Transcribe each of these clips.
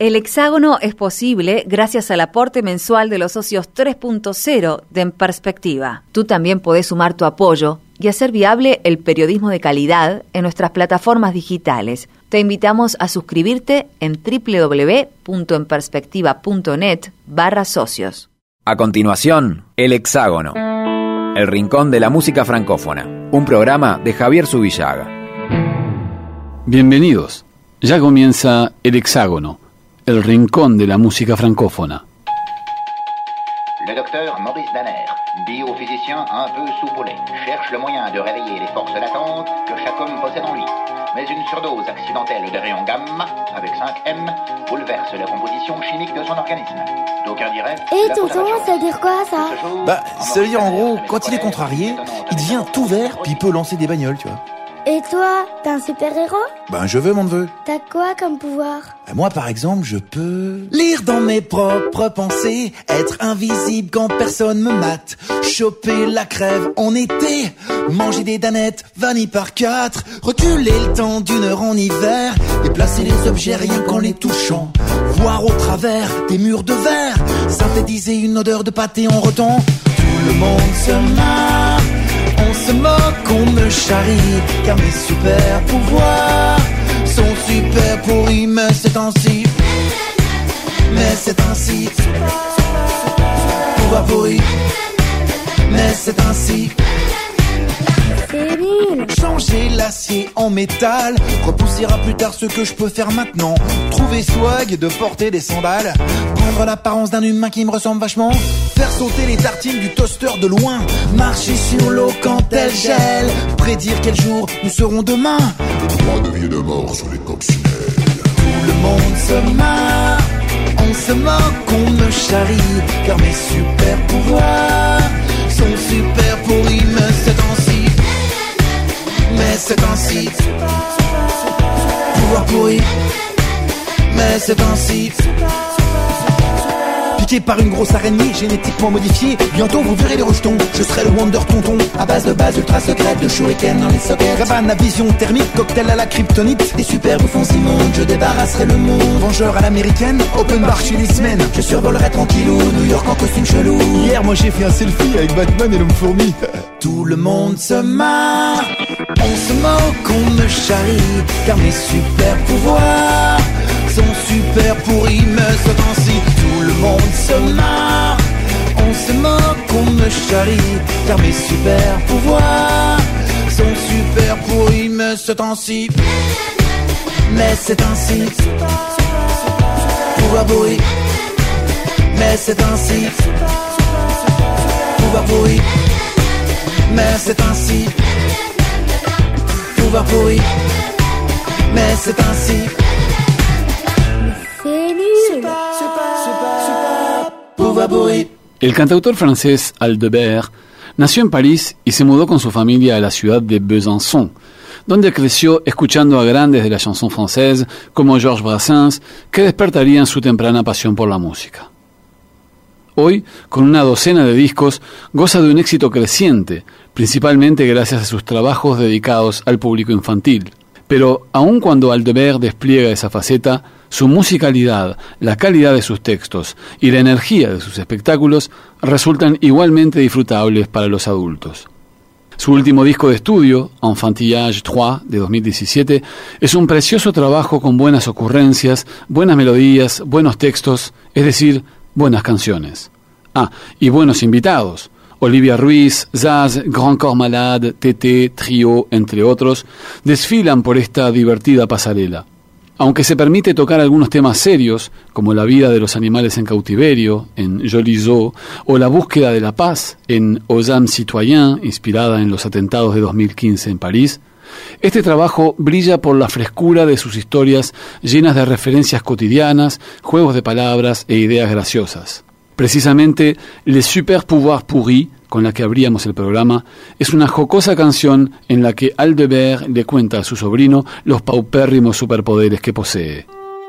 El Hexágono es posible gracias al aporte mensual de los socios 3.0 de En Perspectiva. Tú también podés sumar tu apoyo y hacer viable el periodismo de calidad en nuestras plataformas digitales. Te invitamos a suscribirte en www.enperspectiva.net/socios. A continuación, El Hexágono, el rincón de la música francófona, un programa de Javier Zubillaga. Bienvenidos, ya comienza El Hexágono, el rincón de la música francófona. Le docteur Maurice Danner, biophysicien un peu soupolé, cherche le moyen de réveiller les forces latentes que chaque homme possède en lui. Mais une surdose accidentelle de rayons gamma, avec 5M, bouleverse la composition chimique de son organisme. D'aucuns diraient... tonton, ça veut dire quoi, ça? Ça veut dire en gros, quand il est contrarié, il devient tout vert, puis il peut lancer des bagnoles, tu vois. Et toi, t'es un super-héros? Je veux mon neveu. T'as quoi comme pouvoir? Moi, par exemple, je peux lire dans mes propres pensées, être invisible quand personne me mate, choper la crève en été, manger des danettes vanille par 4, reculer le temps d'une heure en hiver, déplacer les objets rien qu'en les touchant, voir au travers des murs de verre, synthétiser une odeur de pâté en rotant. Tout le monde se marre, on se moque, on me charrie, car mes super pouvoirs sont super pourris, mais c'est ainsi. Mais c'est ainsi. Pouvoir pourri, mais c'est ainsi. C'est nul. Changer l'acier en métal repoussera plus tard ce que je peux faire maintenant. Trouver swag de porter des sandales, prendre l'apparence d'un humain qui me ressemble vachement, faire sauter les tartines du toaster de loin, marcher sur l'eau quand elle gèle, prédire quel jour nous serons demain. Des droits de vie et de mort sur les coccinelles. Tout le monde se marre, on se moque, on me charrie, car mes super pouvoirs sont super pourris, mais c'est ainsi. Mais c'est ainsi. Pouvoir pourri, mais c'est ainsi. Piqué par une grosse araignée génétiquement modifiée, bientôt vous verrez les rejetons. Je serai le Wonder Tonton, à base de base ultra secrète, de shuriken dans les sockets, cabane à vision thermique, cocktail à la kryptonite, des super bouffons immondes, je débarrasserai le monde. Vengeur à l'américaine, open bar chez les semaines, je survolerai tranquillou, New York en costume chelou. Hier moi j'ai fait un selfie avec Batman et l'homme fourmi. Tout le monde se marre, on se moque, on me charrie, car mes super pouvoirs sont super pourris, mais c'est ainsi. Tout le monde se marre, on se moque, on me charrie, car mes super pouvoirs sont super pourris, mais c'est ainsi. Mais c'est ainsi. Pouvoir pourri, mais c'est ainsi. Pouvoir pourri, mais c'est ainsi. Pouvoir pourri, mais c'est ainsi. C'est nul. Pouvoir pourri. El cantautor francés Aldebert nació en París y se mudó con su familia a la ciudad de Besançon, donde creció escuchando a grandes de la chanson française como Georges Brassens, que despertarían su temprana pasión por la música. Hoy, con una docena de discos, goza de un éxito creciente, principalmente gracias a sus trabajos dedicados al público infantil. Pero aun cuando Aldebert despliega esa faceta, su musicalidad, la calidad de sus textos y la energía de sus espectáculos resultan igualmente disfrutables para los adultos. Su último disco de estudio, Enfantillage 3, de 2017, es un precioso trabajo con buenas ocurrencias, buenas melodías, buenos textos, es decir, buenas canciones. Y buenos invitados. Olivia Ruiz, Zaz, Grand Corps Malade, Tété, Trio, entre otros, desfilan por esta divertida pasarela. Aunque se permite tocar algunos temas serios, como la vida de los animales en cautiverio, en Joli Zoo, o la búsqueda de la paz, en Aux âmes citoyens, inspirada en los atentados de 2015 en París, este trabajo brilla por la frescura de sus historias llenas de referencias cotidianas, juegos de palabras e ideas graciosas. Precisamente, Les Super Pouvoirs Pourris, con la que abríamos el programa, es una jocosa canción en la que Aldebert le cuenta a su sobrino los paupérrimos superpoderes que posee.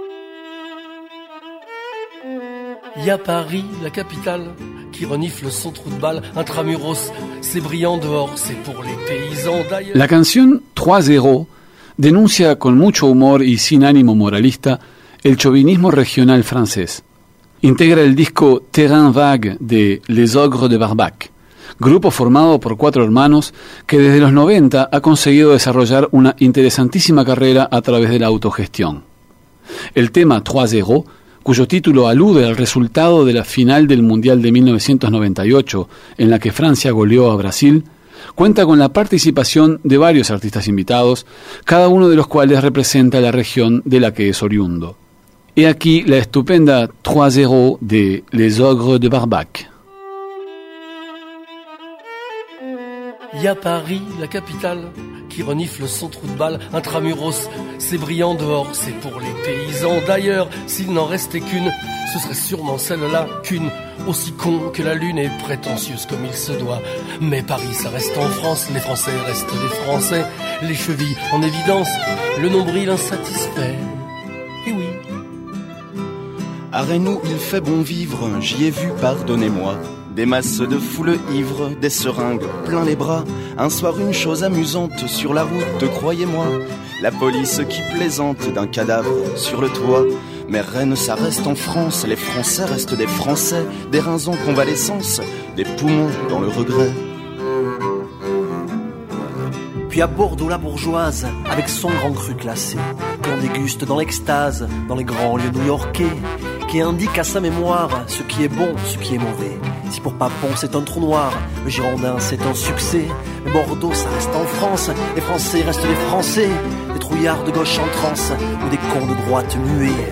Il y a Paris, la capitale, qui renifle son trou de balle, intramuros, c'est brillant dehors, c'est pour les paysans d'ailleurs. La canción 3-0 denuncia con mucho humor y sin ánimo moralista el chauvinismo regional francés. Integra el disco Terrain Vague de Les Ogres de Barbac, grupo formado por 4 hermanos que desde los 90 ha conseguido desarrollar una interesantísima carrera a través de la autogestión. El tema 3-0, cuyo título alude al resultado de la final del Mundial de 1998, en la que Francia goleó a Brasil, cuenta con la participación de varios artistas invitados, cada uno de los cuales representa la región de la que es oriundo. He aquí la estupenda 3-0 de Les Ogres de Barbac. Il y a Paris, la capitale, qui renifle son trou de balle, intramuros, c'est brillant dehors, c'est pour les paysans. D'ailleurs, s'il n'en restait qu'une, ce serait sûrement celle-là, qu'une, aussi con que la lune et prétentieuse comme il se doit. Mais Paris, ça reste en France, les Français restent des Français, les chevilles en évidence, le nombril insatisfait. Et oui. À Reynaud, il fait bon vivre, j'y ai vu, pardonnez-moi. Des masses de foule ivres, des seringues plein les bras. Un soir une chose amusante sur la route, croyez-moi. La police qui plaisante d'un cadavre sur le toit. Mais Rennes ça reste en France, les Français restent des Français. Des reins en convalescence, des poumons dans le regret. Puis à Bordeaux la bourgeoise, avec son grand cru classé, qu'on déguste dans l'extase, dans les grands lieux new-yorkais, qui indique à sa mémoire ce qui est bon, ce qui est mauvais. Si pour Papon c'est un trou noir, le Girondin c'est un succès, mais Bordeaux ça reste en France, les Français restent les Français, des trouillards de gauche en transe, ou des cons de droite muets.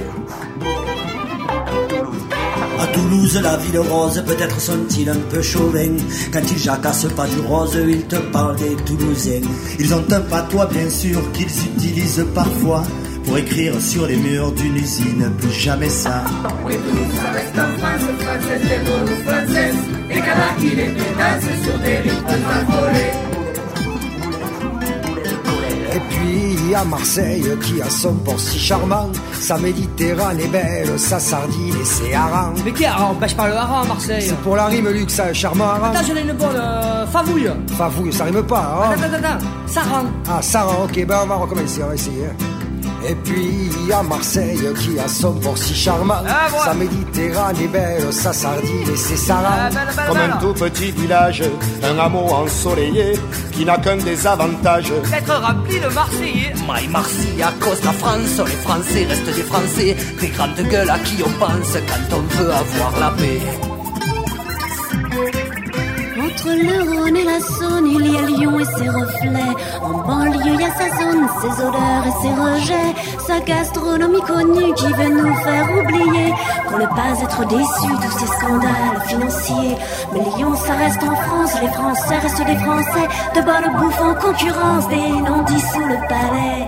À Toulouse, la ville rose, peut-être sont-ils un peu chauvins. Quand ils jacassent pas du rose, ils te parlent des Toulousains. Ils ont un patois bien sûr qu'ils utilisent parfois pour écrire sur les murs d'une usine, plus jamais ça. Oui, Toulouse, ça reste en France, français, c'est bon ou français. Et quand il est pédasse sur des rythmes affolés. Et puis à Marseille qui a son port si charmant, sa Méditerranée belle, sa sardine et ses harengs. Mais qui hareng? Pêche pas le hareng à Marseille. C'est pour la rime Luc, ça, charmant hareng. Attends, j'en ai une bonne, favouille. Favouille, ça rime pas, hein. Attends, sarang. Ah, sarang, ok, ben on va recommencer, on va essayer. Et puis à Marseille qui a son port si charmant, sa Méditerranée belle, sa sardine et ses sarangs. Comme un tout petit village, un hameau ensoleillé qui n'a qu'un désavantage, être rempli de Marseillais. My Marseille à cause de la France, les Français restent des Français, des grandes gueules à qui on pense quand on veut avoir la paix. Entre le Rhône et la Saône, il y a Lyon et ses reflets. En banlieue, il y a sa zone, ses odeurs et ses rejets. Sa gastronomie connue qui veut nous faire oublier qu'on ne pas être déçus de ces scandales financiers. Mais Lyon, ça reste en France, les Français restent des Français. De bonne bouffe en concurrence, des non-dits sous le palais.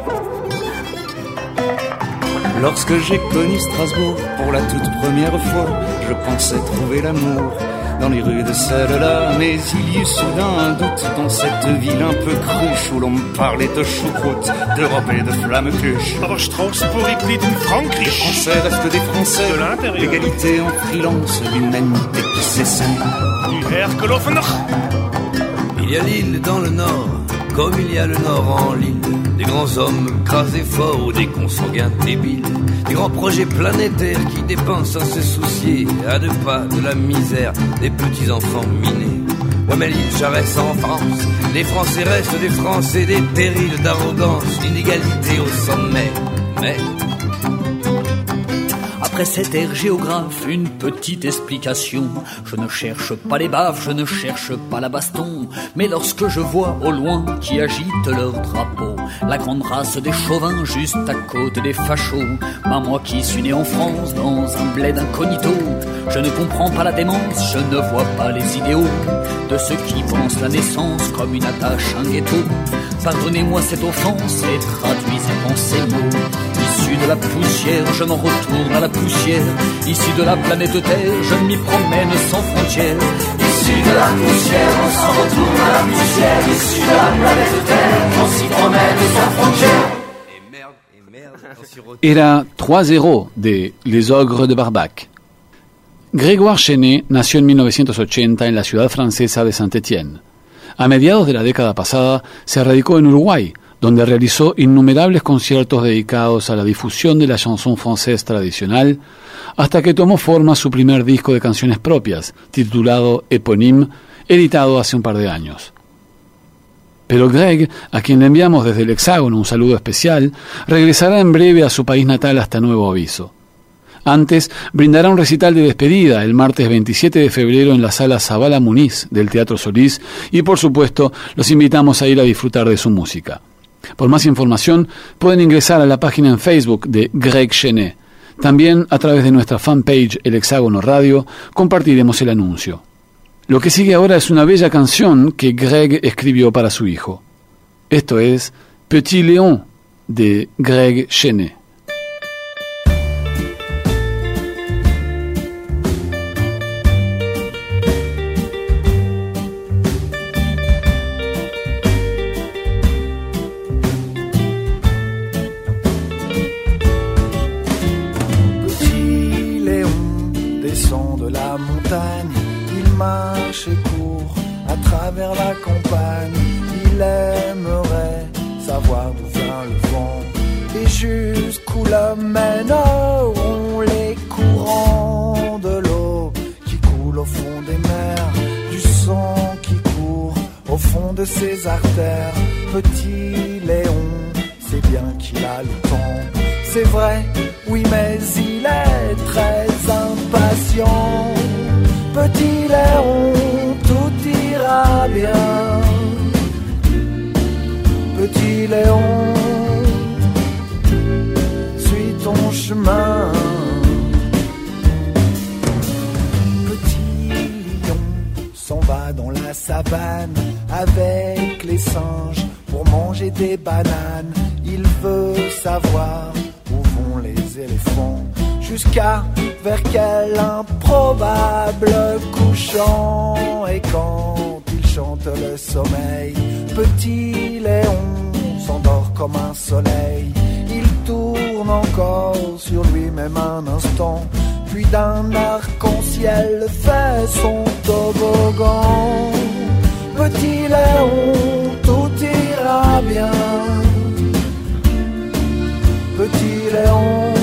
Lorsque j'ai connu Strasbourg pour la toute première fois, je pensais trouver l'amour dans les rues de celle-là, mais il y eut soudain un doute dans cette ville un peu cruche où l'on me parlait de choucroute, d'Europe et de flamme-cuche. Aber Strauss pourrait d'une Frankreich. Les Français restent des Français, de l'intérieur. L'égalité en freelance, l'humanité qui s'essaie. Il y a l'île dans le nord, comme il y a le nord en l'île. Des grands hommes crasés forts ou des consanguins débiles. Des grands projets planétaires qui dépensent sans se soucier à 2 pas de la misère des petits enfants minés. Ouais mais l'île ça reste en France, les Français restent des Français, des terrils d'arrogance, l'inégalité au sommet. Mais après cet air géographe, une petite explication. Je ne cherche pas les baves, je ne cherche pas la baston. Mais lorsque je vois au loin qui agitent leur drapeau, la grande race des chauvins juste à côté des fachos, moi qui suis né en France dans un bled incognito, je ne comprends pas la démence, je ne vois pas les idéaux de ceux qui pensent la naissance comme une attache, un ghetto. Pardonnez-moi cette offense et traduisez en ces mots. Issu de la poussière, je m'en retourne à la poussière. Issu de la planète Terre, je m'y promène sans frontières. Issu de la poussière, on s'en retourne à la poussière. Issu de la planète Terre, on s'y promène sans frontières. Era 3-0 de Les Ogres de Barbac. Grégoire Chenet nació en 1980 en la ciudad francesa de Saint-Étienne. A mediados de la década pasada se radicó en Uruguay, donde realizó innumerables conciertos dedicados a la difusión de la chanson française tradicional, hasta que tomó forma su primer disco de canciones propias, titulado Éponyme, editado hace un par de años. Pero Greg, a quien le enviamos desde el Hexágono un saludo especial, regresará en breve a su país natal hasta nuevo aviso. Antes, brindará un recital de despedida el martes 27 de febrero en la sala Zabala Muniz del Teatro Solís y, por supuesto, los invitamos a ir a disfrutar de su música. Por más información, pueden ingresar a la página en Facebook de Greg Chenet. También, a través de nuestra fanpage El Hexágono Radio, compartiremos el anuncio. Lo que sigue ahora es una bella canción que Greg escribió para su hijo. Esto es Petit Léon, de Greg Chenet. Marche et court à travers la campagne. Il aimerait savoir d'où vient le vent et jusqu'où le mèneront les courants de l'eau qui coule au fond des mers, du sang qui court au fond de ses artères. Petit Léon, c'est bien qu'il a le temps, c'est vrai, oui, mais il est très impatient. Petit Léon, tout ira bien. Petit Léon, suis ton chemin. Petit lion s'en va dans la savane avec les singes pour manger des bananes. Il veut savoir où vont les éléphants, jusqu'à vers quel improbable couchant. Et quand il chante le sommeil, Petit Léon s'endort comme un soleil. Il tourne encore sur lui-même un instant, puis d'un arc-en-ciel fait son toboggan. Petit Léon, tout ira bien. Petit Léon,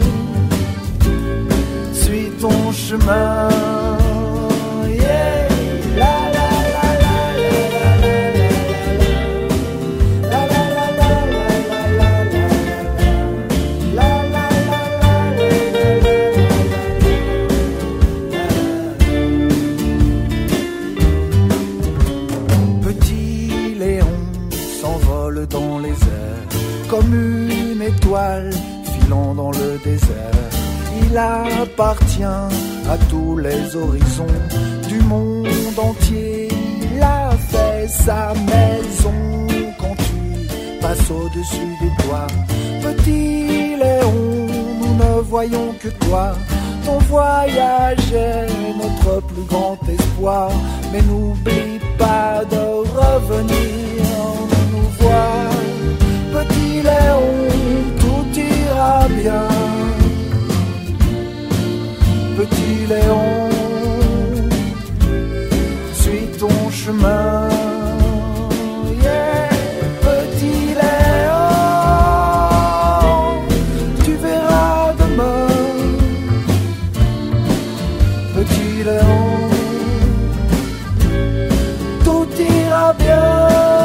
suis ton chemin. Yeah. La la la la la la la la la la la. Petit Léon s'envole dans les airs comme une étoile filant dans le désert. Il appartient à tous les horizons du monde entier. Il a fait sa maison quand tu passes au-dessus des toits. Petit Léon, nous ne voyons que toi. Ton voyage est notre plus grand espoir. Mais n'oublie pas de revenir nous voir. Petit Léon, tout ira bien. Petit Léon, suis ton chemin. Yeah. Petit Léon, tu verras demain. Petit Léon, tout ira bien.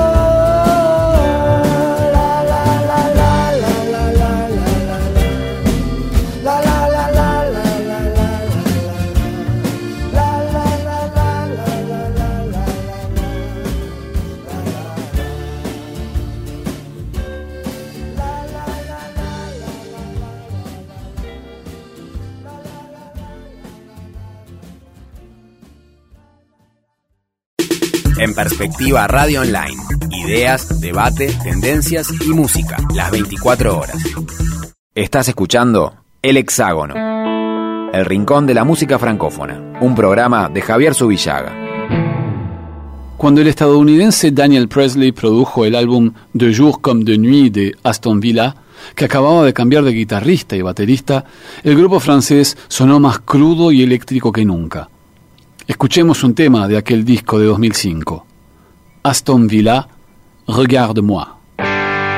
En Perspectiva Radio Online. Ideas, debate, tendencias y música. Las 24 horas. Estás escuchando El Hexágono. El rincón de la música francófona. Un programa de Javier Zubillaga. Cuando el estadounidense Daniel Presley produjo el álbum De Jour comme de Nuit de Aston Villa, que acababa de cambiar de guitarrista y baterista, el grupo francés sonó más crudo y eléctrico que nunca. Escuchemos un tema de aquel disco de 2005. Aston Villa, Regarde-moi.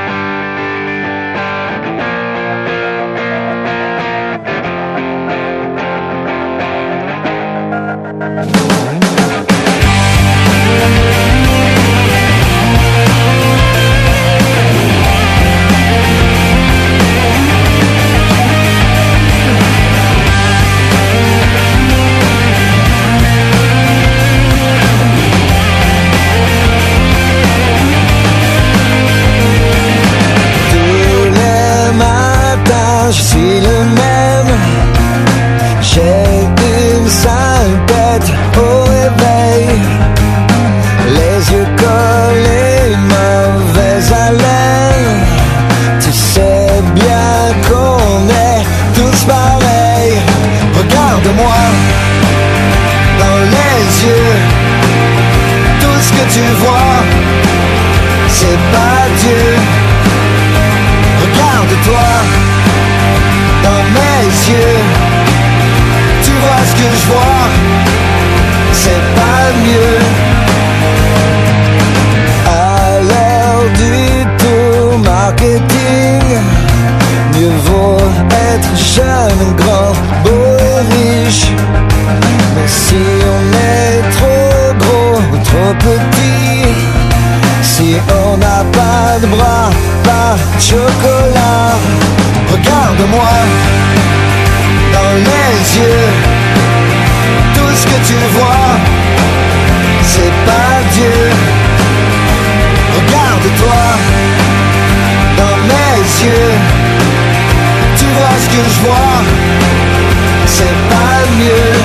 fort, beau et riche. Mais si on est trop gros ou trop petit, si on n'a pas de bras, pas de chocolat, regarde-moi dans les yeux. Tout ce que tu vois, c'est pas Dieu. Regarde-toi dans mes yeux. Tu vois ce que je vois, c'est pas mieux.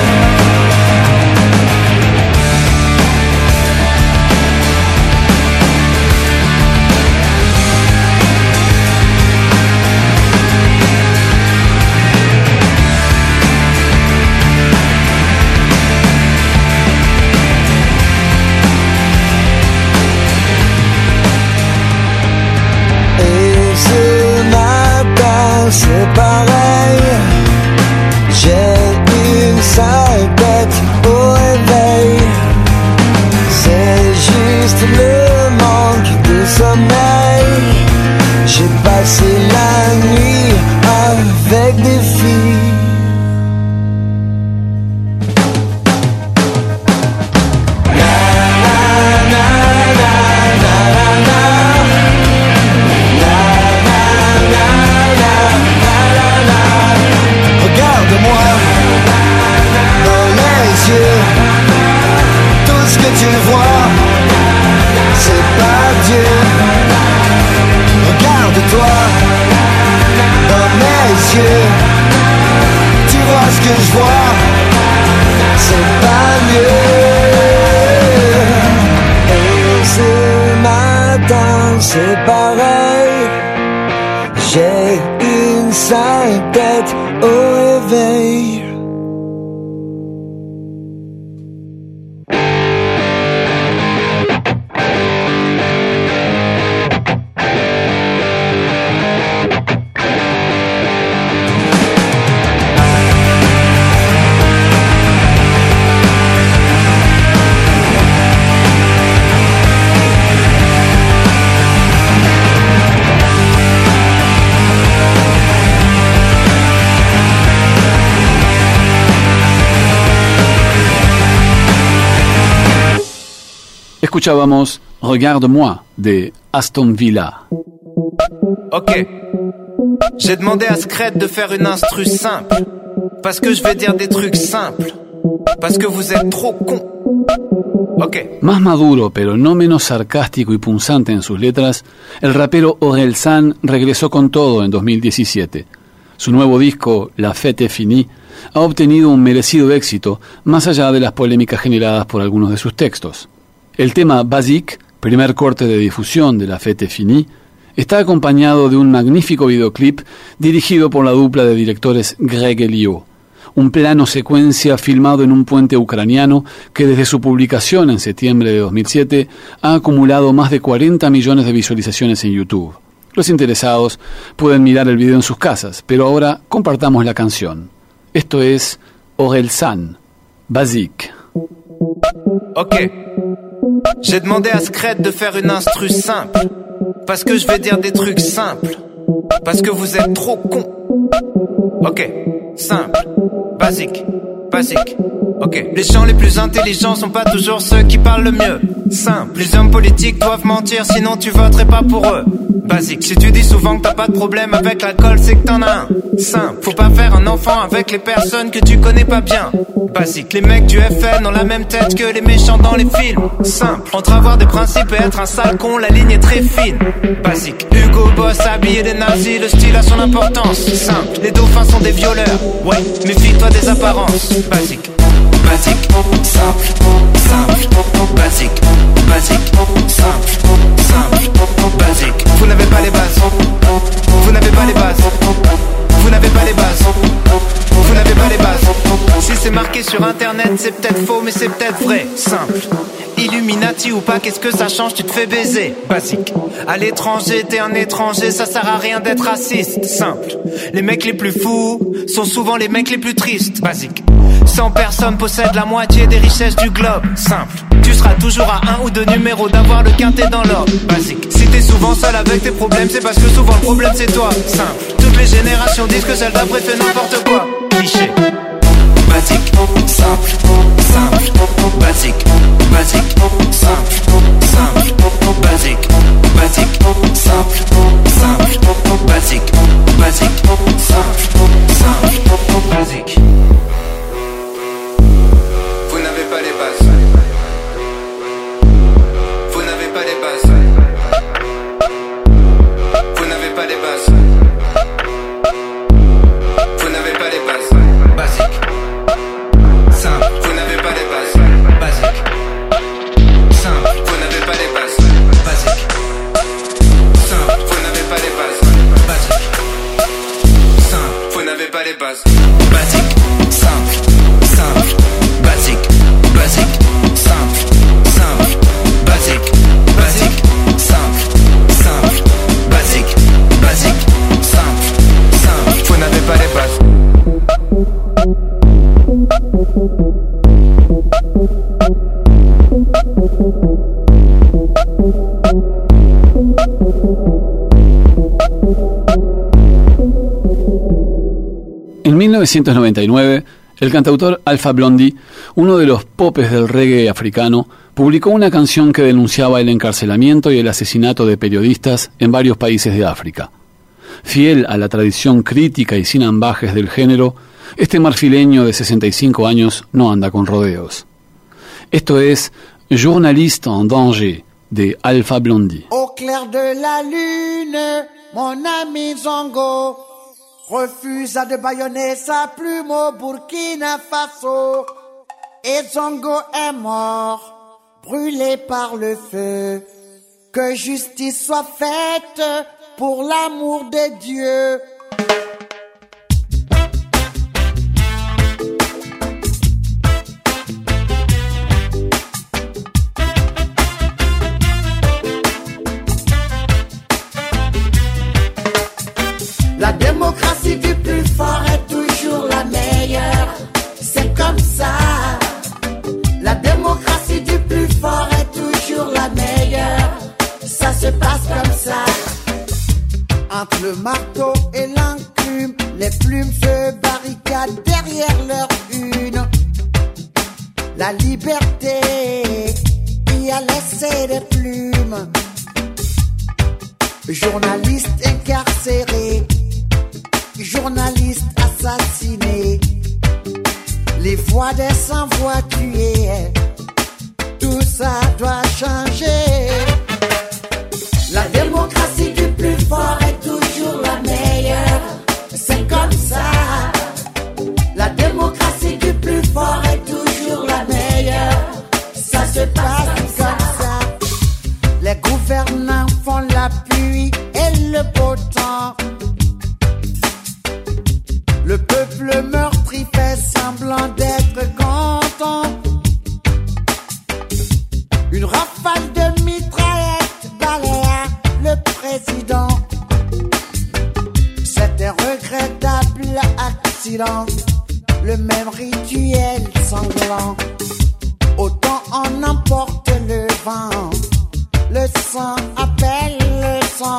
C'est pareil, j'ai une sale tête au réveil. C'est juste le manque de sommeil. J'ai passé la nuit avec des filles. Tout ce que tu vois, c'est pas Dieu. Regarde-toi dans mes yeux. Tu vois ce que je vois, c'est pas mieux. Et ce matin, c'est pareil. J'ai une sale tête au réveil. Escuchábamos Regarde-moi de Aston Villa. Ok. J'ai demandé à Scred de faire une instru simple. Parce que je vais dire des trucs simples. Parce que vous êtes trop cons. Ok. Más maduro, pero no menos sarcástico y punzante en sus letras, el rapero Orelsan regresó con todo en 2017. Su nuevo disco, La Fête est finie, ha obtenido un merecido éxito, más allá de las polémicas generadas por algunos de sus textos. El tema Basique, primer corte de difusión de La Fête est finie, está acompañado de un magnífico videoclip dirigido por la dupla de directores Greg Elio, un plano secuencia filmado en un puente ucraniano que desde su publicación en septiembre de 2007 ha acumulado más de 40 millones de visualizaciones en YouTube. Los interesados pueden mirar el video en sus casas, pero ahora compartamos la canción. Esto es Orelsan, Basique. Ok. J'ai demandé à Scred de faire une instru simple. Parce que je vais dire des trucs simples. Parce que vous êtes trop cons. Ok, simple, basique, basique. Ok, les gens les plus intelligents sont pas toujours ceux qui parlent le mieux. Simple, les hommes politiques doivent mentir, sinon tu voterais pas pour eux. Basique, si tu dis souvent que t'as pas de problème avec l'alcool, c'est que t'en as un. Simple, faut pas faire un enfant avec les personnes que tu connais pas bien. Basique, les mecs du FN ont la même tête que les méchants dans les films. Simple, entre avoir des principes et être un sale con, la ligne est très fine. Basique, Hugo Boss habillé des nazis, le style a son importance. Simple, les dauphins sont des violeurs. Ouais, méfie-toi des apparences. Basique, basique, simple, simple, basique, basique, simple, simple, basique. Vous n'avez pas les bases. Vous n'avez pas les bases. Vous n'avez pas les bases. Vous n'avez pas les bases. Si c'est marqué sur internet, c'est peut-être faux, mais c'est peut-être vrai. Simple. Illuminati ou pas, qu'est-ce que ça change, tu te fais baiser. Basique. À l'étranger, t'es un étranger, ça sert à rien d'être raciste. Simple. Les mecs les plus fous sont souvent les mecs les plus tristes. Basique. 100 personnes possèdent la moitié des richesses du globe. Simple. Tu seras toujours à 1 ou 2 numéros d'avoir le quintet dans l'ordre. Basique. Si t'es souvent seul avec tes problèmes, c'est parce que souvent le problème c'est toi. Simple. Toutes les générations disent que celle d'après fait n'importe quoi. clichés. Basique, simple, simple, basique, basique, simple, simple, basique, basique, simple, simple, basique, basique, simple, simple, basique. Vous n'avez pas les bases. Vous n'avez pas les bases. Vous n'avez pas les bases. Vous n'avez pas les bases. Basique. Simple. Vous n'avez pas les bases. Basique. Simple. Vous n'avez pas les bases. Basique. Simple. Vous n'avez pas les bases. Basique. Simple. Vous n'avez pas les bases. Basique. Simple. Simple. Basique. Basique. Simple. Simple. Basique. Basique. Simple. Simple. Basique. Basique. Simple. Simple. Vous n'avez pas les bases. En 1999, el cantautor Alpha Blondy, uno de los popes del reggae africano, publicó una canción que denunciaba el encarcelamiento y el asesinato de periodistas en varios países de África. Fiel a la tradición crítica y sin ambajes del género, este marfileño de 65 años no anda con rodeos. Esto es Journaliste en danger, de Alpha Blondy. Au clair de la lune, mon ami Zongo refusa de bâillonner sa plume au Burkina Faso. Et Zongo est mort, brûlé par le feu. Que justice soit faite pour l'amour de Dieu. La démocratie du plus fort est toujours la meilleure. C'est comme ça. La démocratie du plus fort est toujours la meilleure. Ça se passe comme ça. Entre le marteau et l'enclume, les plumes se barricadent derrière leur une. La liberté y a laissé des plumes. Journalistes incarcérés, journalistes assassinés, les voix des sans-voix tuées, tout ça doit changer. La démocratie du plus fort est toujours la meilleure, c'est comme ça. La démocratie du plus fort est toujours la meilleure, ça se passe comme ça. Les gouvernants font la pluie et le beau temps. Le peuple meurtri fait semblant d'être content. Une rafale de mitraillettes balayera le président. C'est un regrettable accident, le même rituel sanglant. Autant on emporte le vent, le sang appelle le sang.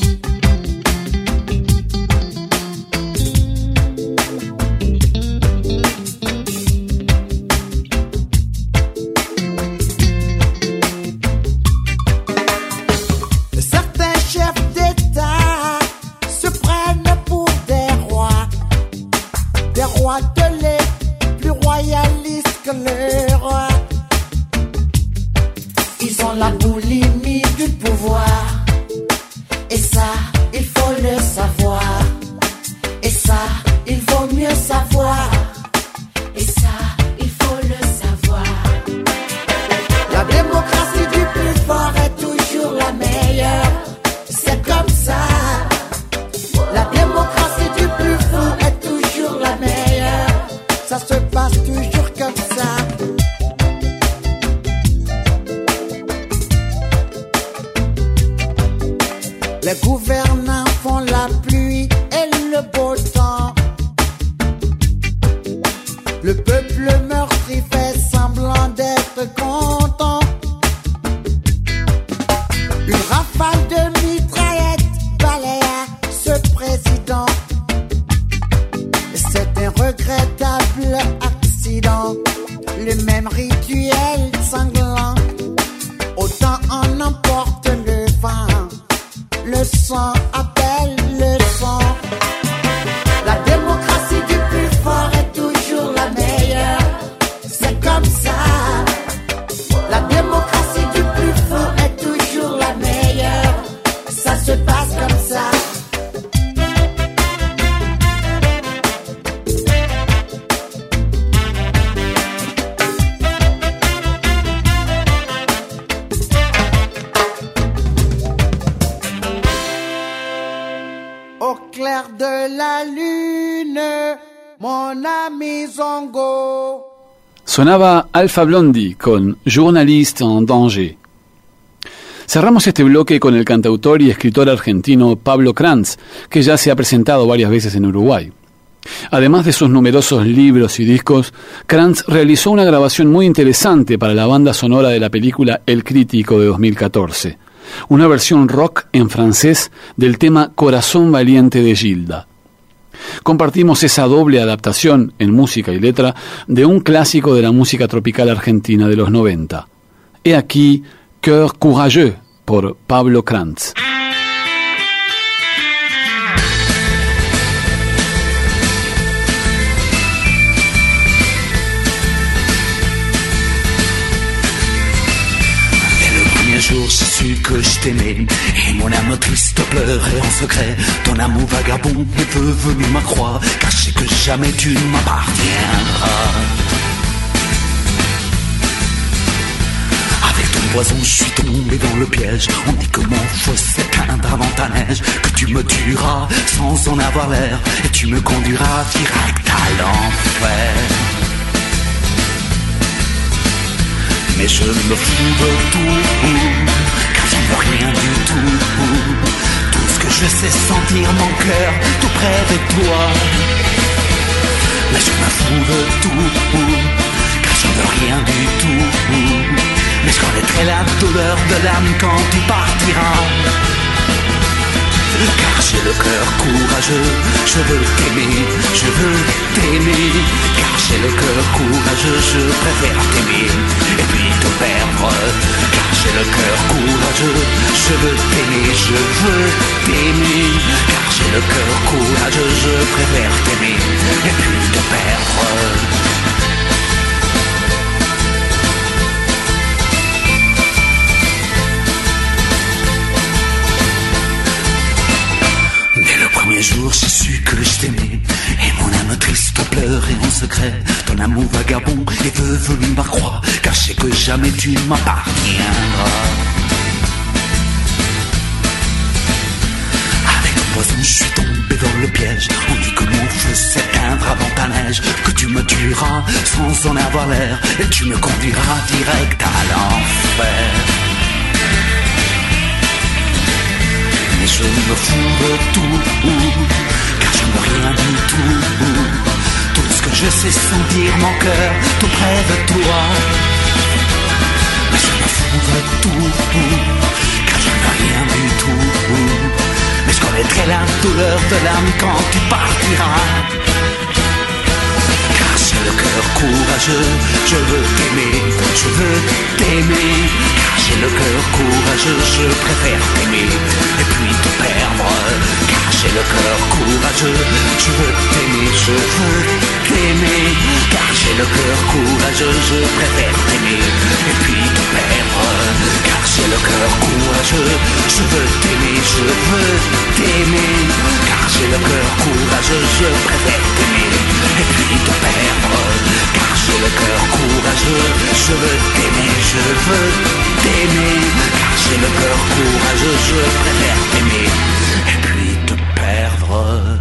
Certains chefs d'État se prennent pour des rois de lait, plus royalistes que le roi. Ils ont la boulimie du pouvoir, et ça, il faut le savoir. Et ça, il vaut mieux savoir. Et ça, il faut le savoir. La démocratie du plus fort est toujours la meilleure. C'est comme ça. La démocratie du plus fort est toujours la meilleure. Ça se passe toujours comme ça. Les gouvernants font la pluie et le beau temps. Le peuple meurtri fait semblant d'être content. Une rafale de mitraillettes balaya ce président. C'est un regret mon ami Zongo. Sonaba Alpha Blondy con Journaliste en danger. Cerramos este bloque con el cantautor y escritor argentino Pablo Cranz, que ya se ha presentado varias veces en Uruguay. Además de sus numerosos libros y discos, Cranz realizó una grabación muy interesante para la banda sonora de la película El Crítico de 2014, una versión rock en francés del tema Corazón Valiente de Gilda. Compartimos esa doble adaptación en música y letra de un clásico de la música tropical argentina de los 90. He aquí Cœur Courageux por Pablo Cranz. Jour, j'ai su que je t'aimais et mon âme triste pleurait en secret. Ton amour vagabond est devenu ma croix, car je sais que jamais tu ne m'appartiendras. Avec ton poison, je suis tombé dans le piège. On dit que mon feu s'éteindra dans ta neige, que tu me tueras sans en avoir l'air et tu me conduiras direct à l'enfer. Mais je me fous de tout, car je ne veux rien du tout. Tout ce que je sais, sentir mon cœur tout près de toi. Mais je me fous de tout, car je ne veux rien du tout. Mais je connaîtrai la douleur de l'âme quand tu partiras. Car j'ai le cœur courageux, je veux t'aimer, je veux t'aimer. Car j'ai le cœur courageux, je préfère t'aimer et puis te perdre. Car j'ai le cœur courageux, je veux t'aimer, je veux t'aimer. Car j'ai le cœur courageux, je préfère t'aimer et puis te perdre. Un jour j'ai su que je t'aimais et mon âme triste pleurait en secret. Ton amour vagabond est devenu ma croix, car je sais que jamais tu ne m'appartiendras. Avec ton poison je suis tombé dans le piège. On dit que mon feu s'éteindra dans ta neige, que tu me tueras sans en avoir l'air et tu me conduiras direct à l'enfer. Mais je me fous de tout, car je ne veux rien du tout. Tout ce que je sais, sentir mon cœur tout près de toi. Mais je me fous de tout, car je ne veux rien du tout. Mais je connaîtrai la douleur de l'âme quand tu partiras. Car j'ai le cœur courageux, je veux t'aimer, je veux t'aimer. Car j'ai le cœur courageux, je préfère t'aimer et puis te perdre. Car j'ai le cœur courageux, je veux t'aimer, je veux t'aimer. Car j'ai le cœur courageux, je préfère t'aimer et puis te perdre. Car j'ai le cœur courageux, je veux t'aimer, je veux t'aimer. Car j'ai le cœur courageux, je préfère t'aimer et puis te perdre. Car j'ai le cœur courageux, je veux t'aimer, je veux t'aimer. Car j'ai le cœur courageux, je préfère t'aimer et puis te perdre.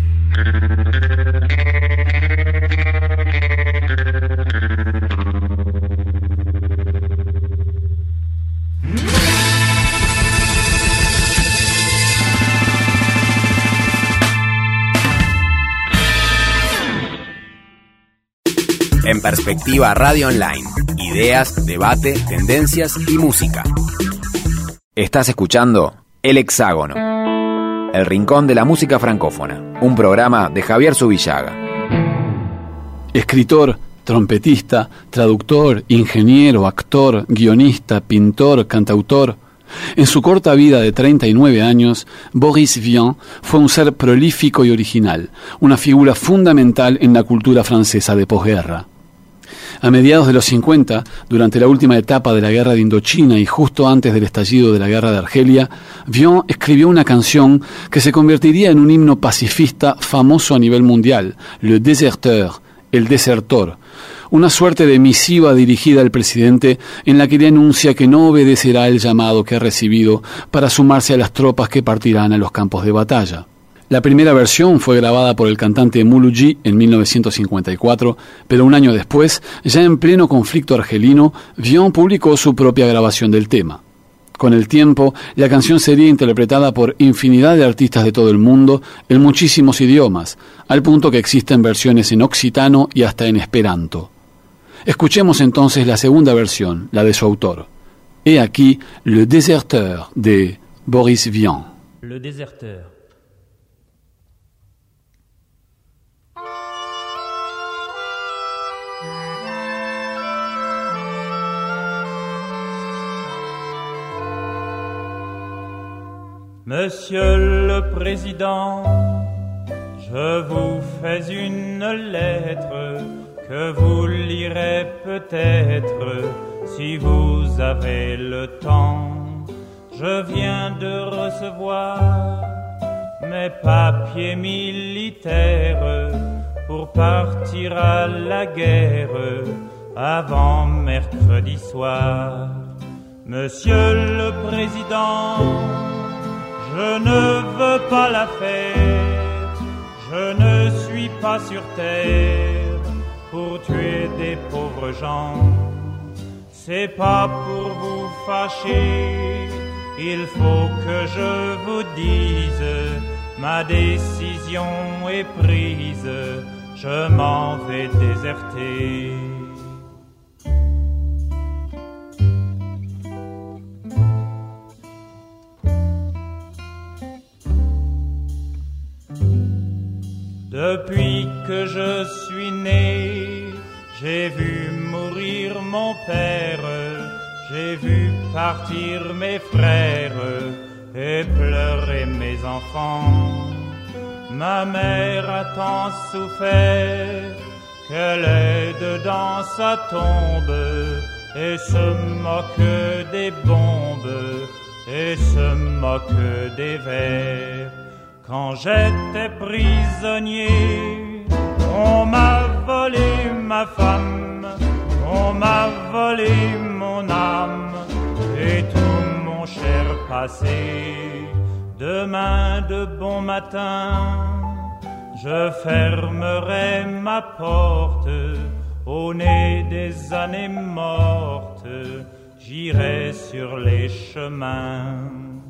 En Perspectiva Radio Online. Ideas, debate, tendencias y música. Estás escuchando El Hexágono, el rincón de la música francófona, un programa de Javier Zubillaga. Escritor, trompetista, traductor, ingeniero, actor, guionista, pintor, cantautor. En su corta vida de 39 años, Boris Vian fue un ser prolífico y original, una figura fundamental en la cultura francesa de posguerra. A mediados de los 50, durante la última etapa de la guerra de Indochina y justo antes del estallido de la guerra de Argelia, Vian escribió una canción que se convertiría en un himno pacifista famoso a nivel mundial, Le Déserteur, el desertor, una suerte de misiva dirigida al presidente en la que le anuncia que no obedecerá el llamado que ha recibido para sumarse a las tropas que partirán a los campos de batalla. La primera versión fue grabada por el cantante Mouloudji en 1954, pero un año después, ya en pleno conflicto argelino, Vian publicó su propia grabación del tema. Con el tiempo, la canción sería interpretada por infinidad de artistas de todo el mundo, en muchísimos idiomas, al punto que existen versiones en occitano y hasta en esperanto. Escuchemos entonces la segunda versión, la de su autor. He aquí Le Déserteur de Boris Vian. Le Déserteur. Monsieur le Président, je vous fais une lettre que vous lirez peut-être si vous avez le temps. Je viens de recevoir mes papiers militaires pour partir à la guerre avant mercredi soir. Monsieur le Président, je ne veux pas la faire, je ne suis pas sur terre pour tuer des pauvres gens. C'est pas pour vous fâcher, il faut que je vous dise, ma décision est prise, je m'en vais déserter. Depuis que je suis né, j'ai vu mourir mon père, j'ai vu partir mes frères et pleurer mes enfants. Ma mère a tant souffert qu'elle est dedans sa tombe et se moque des bombes et se moque des vers. Quand j'étais prisonnier, on m'a volé ma femme, on m'a volé mon âme et tout mon cher passé. Demain de bon matin, je fermerai ma porte au nez des années mortes, j'irai sur les chemins.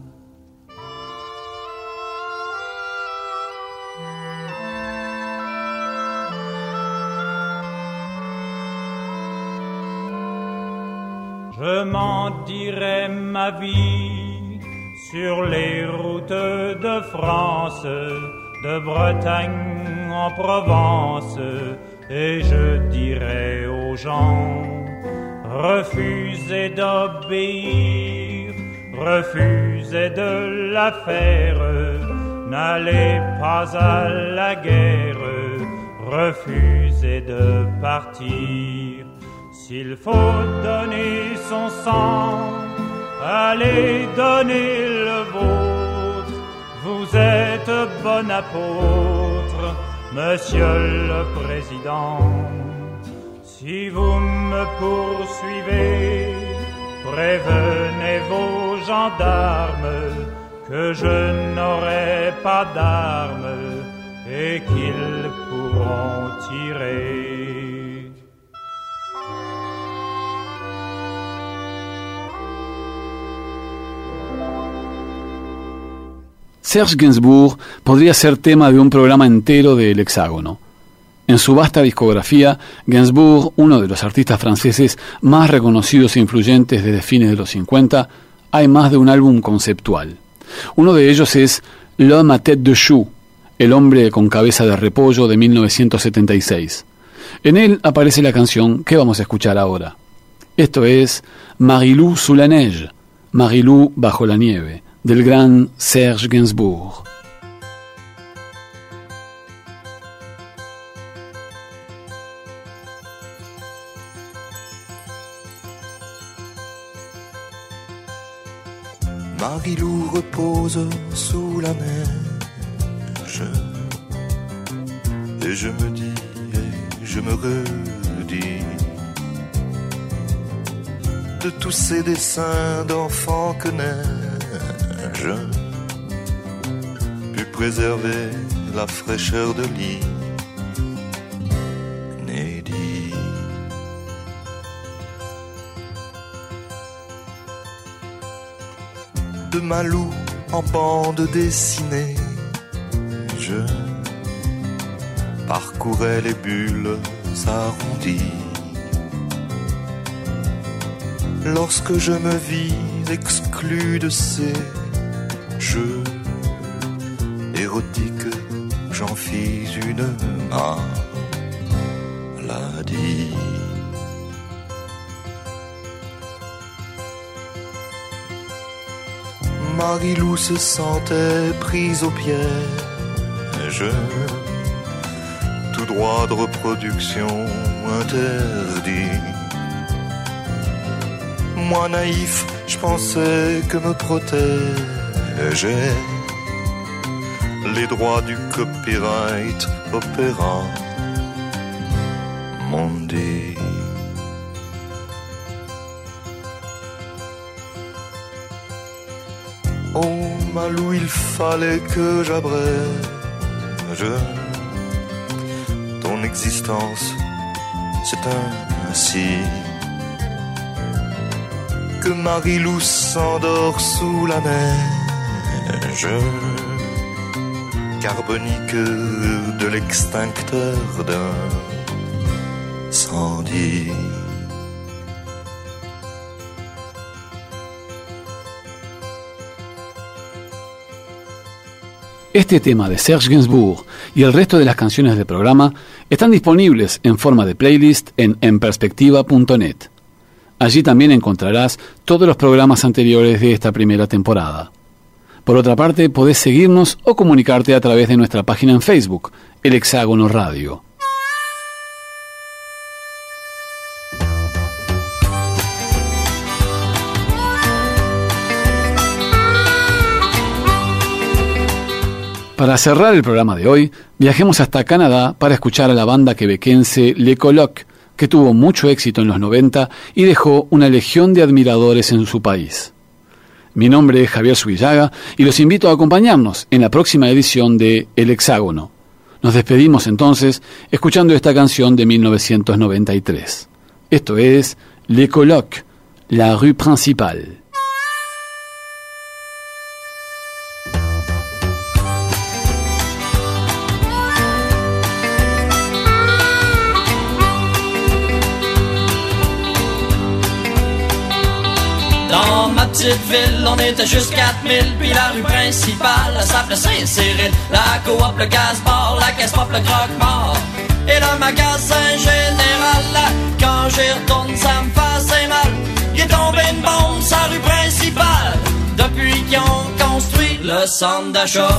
Je m'en dirai ma vie sur les routes de France, de Bretagne en Provence, et je dirai aux gens, refusez d'obéir, refusez de la faire, n'allez pas à la guerre, refusez de partir. S'il faut donner son sang, allez donner le vôtre. Vous êtes bon apôtre, Monsieur le Président. Si vous me poursuivez, prévenez vos gendarmes que je n'aurai pas d'armes et qu'ils pourront tirer. Serge Gainsbourg podría ser tema de un programa entero de El Hexágono. En su vasta discografía, Gainsbourg, uno de los artistas franceses más reconocidos e influyentes desde fines de los 50, hay más de un álbum conceptual. Uno de ellos es L'homme à tête de chou, El hombre con cabeza de repollo, de 1976. En él aparece la canción que vamos a escuchar ahora. Esto es Marilou sous la neige, Marilou bajo la nieve, del gran Serge Gainsbourg. Marilou repose sous la neige, et je me dis, et je me redis, de tous ces dessins d'enfants que neige, plus préserver la fraîcheur de l'inédit. De Malou en bande dessinée, je parcourais les bulles arrondies. Lorsque je me vis exclu de ces jeux érotiques, j'en fis une maladie. Marie-Lou se sentait prise au piège, tout droit de reproduction interdit. Moi naïf, je pensais que me protégeaient les droits du copyright opéra mundi. Oh Malou, il fallait que j'abrège ton existence, c'est ainsi que Marie-Lou s'endort sous la neige carbonique de l'extincteur d'incendie. Este tema de Serge Gainsbourg y el resto de las canciones del programa están disponibles en forma de playlist en enperspectiva.net. Allí también encontrarás todos los programas anteriores de esta primera temporada. Por otra parte, podés seguirnos o comunicarte a través de nuestra página en Facebook, El Hexágono Radio. Para cerrar el programa de hoy, viajemos hasta Canadá para escuchar a la banda quebequense Les Colocs, que tuvo mucho éxito en los 90 y dejó una legión de admiradores en su país. Mi nombre es Javier Suillaga y los invito a acompañarnos en la próxima edición de El Hexágono. Nos despedimos entonces escuchando esta canción de 1993. Esto es Les Colocs, La Rue Principale. Dans ma petite ville, on était juste 4000, puis la rue principale s'appelait Saint-Cyril. La coop, le casse-bar, la caisse pop, le croque-mort et le magasin général. Quand j'y retourne, ça me faisait mal. Il est tombé une bombe sur la rue principale depuis qu'ils ont construit le centre d'achat.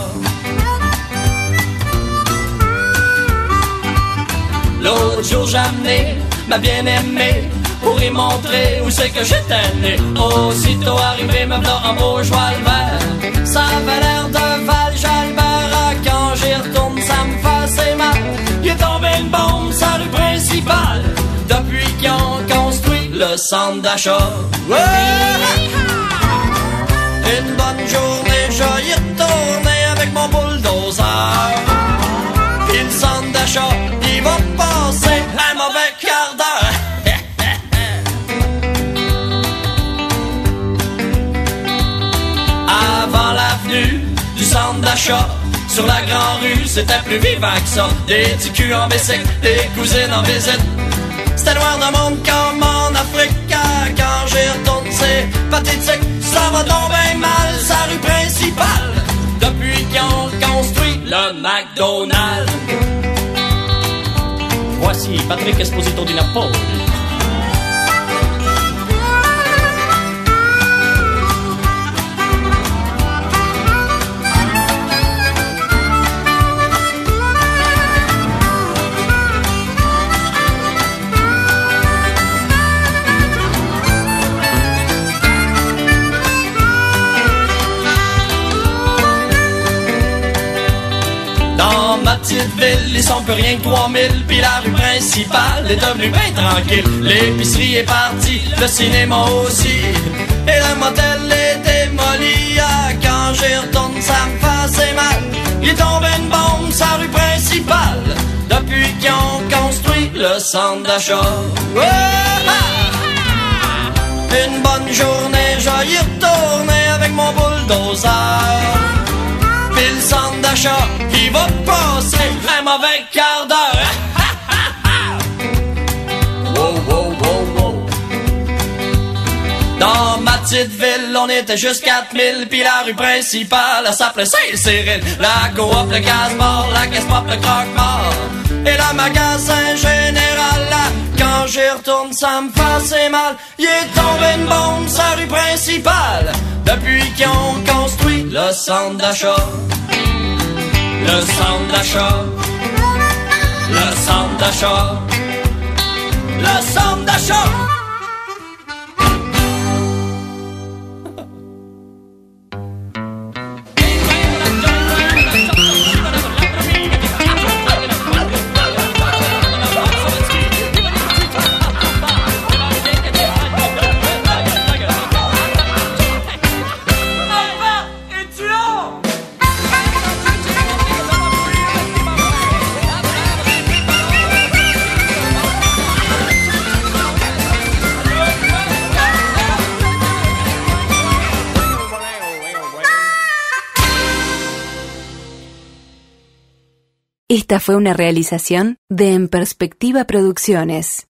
L'autre jour, j'ai amené ma bien-aimée pour y montrer où c'est que j'étais né. Aussitôt arrivé, me v'là en beau cheval vert. Ça avait l'air de Val-Jalbert. Quand j'y retourne, ça me faisait mal. Il est tombé une bombe sur la rue principale depuis qu'ils ont construit le centre d'achat. Ouais! Une bonne journée, je y retournais avec mon bulldozer. Puis le centre d'achat, il va passer un mauvais quart d'heure. Avant l'avenue du centre d'achat, sur la grande rue, c'était plus vivant que ça. Des petits culs en bicycle, des cousines en visite. C'était noir de monde comme en Afrique. Quand j'y retourne, c'est pathétique. Ça va tomber mal, sa rue principale depuis qu'ils ont construit le McDonald's. Voici Patrick Esposito di Napoli. Dans ma petite ville, ils sont plus rien que 3000. Puis la rue principale est devenue bien tranquille. L'épicerie est partie, le cinéma aussi. Et le motel est démoli. Quand j'y retourne, ça me fait assez mal. Il est tombé une bombe sur la rue principale depuis qu'ils ont construit le centre d'achat. Une bonne journée, j'y y retourner avec mon bulldozer. Puis le centre d'achat qui va passer un mauvais quart d'heure. Wow, wow, wow, wow. Dans ma petite ville, on était juste 4000. Puis la rue principale, ça s'appelait Saint-Cyril. La coop, le casse-bar, la caisse-pop, le croque-mort. Et le magasin général, là, quand j'y retourne, ça me fait assez mal. Il est tombé une bombe sur la rue principale depuis qu'ils ont construit le centre d'achat. Le centre d'achat. Le centre d'achat. Le centre d'achat. Esta fue una realización de En Perspectiva Producciones.